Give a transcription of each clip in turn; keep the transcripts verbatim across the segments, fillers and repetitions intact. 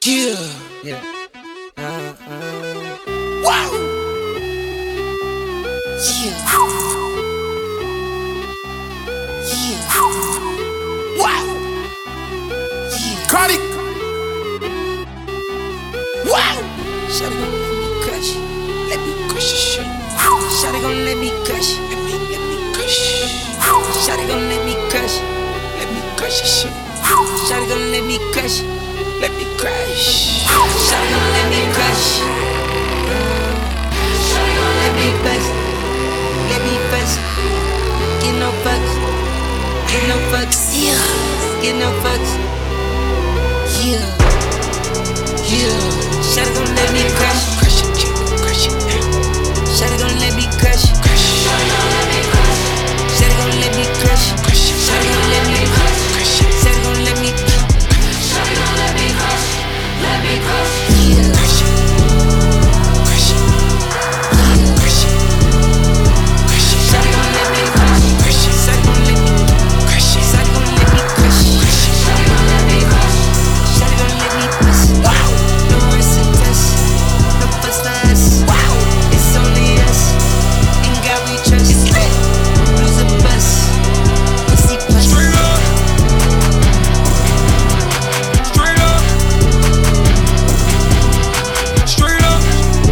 Yeah. Yeah. Uh, uh. Wow. Yeah. Yeah. Wow. Yeah. Cardi. Wow. Shawty gon' let me crush. Let me crush your shit. Shawty gon' let me crush. Let me, let me crush. Shawty gon' let me crush. Let me crush your shit. Shawty gon' let me crush. Let me crush. Shawty gon' let me crush. Shawty gon' let me bust. Let me bust. Get no fucks. Get no fucks. Yeah. Get no fucks. Yeah. Yeah. Shawty gon' let me crush. Crush it, crush it. Shawty gon' let me crush. Crush. Shawty gon' let me crush. Shawty gon' let me crush. Crush. Shawty gon' let me crush. Crush. Shawty gon' let me. Shawty gon' let me crush. Let me crush. Yeah. Crush it. Crush it. Yeah. Crush it. Crush it. Shawty gon' let me crush. Crush it. Shawty gon' let me. Crush it. Shawty gon' let me crush. Crush it. Shawty gon' let me crush. Shawty gon' let me push. Wow. No rest and test. No fuss for us. Wow. It's only us. In God we trust. It's lit. Lose a bus. Pussy puss. Straight up. Straight up. Straight up.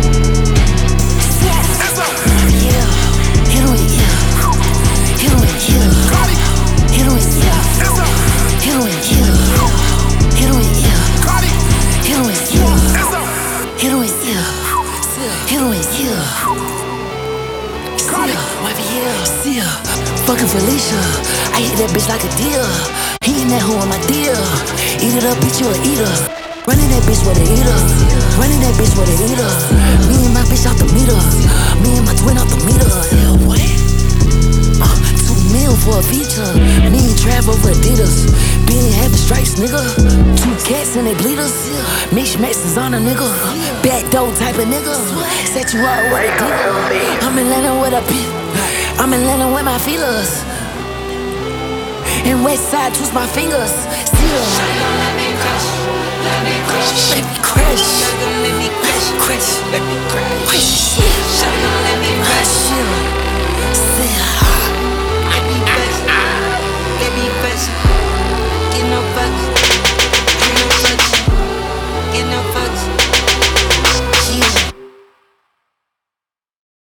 Yes. That's up. Yeah. Hit him with yeah. Hit him with yeah. Cardi. Hit him with yeah. That's up. Hit him with yeah. Hit him with yeah. Cardi. Hit him with yeah. That's up. Hit him with yeah. Hit him with yeah. Cardi. Wipe it yeah. See ya. Fucking Felicia. I hit that bitch like a deer. He in that hoe on my deal. Eat it up, bitch, you a eater. Running that bitch with a eater. Running that bitch with a eater. Me and my bitch off the meter. Me and my twin off the meter. Yeah, what? Uh, two mil for a feature. Me and Trav over Adidas. Being having stripes, nigga. Two cats and they bleeders. Mix Max is on a nigga. Back door type of nigga. Set you up with a digger. I'm in Atlanta with a pit. I'm in Atlanta with my feelers. And west side twist my fingers. Still. Shawty gon' let me crush. Let me crush. Let me crash. Shawty gon' let me crush. Crash. Let me crash. Crash. Shawty gon' let me crush. Shit.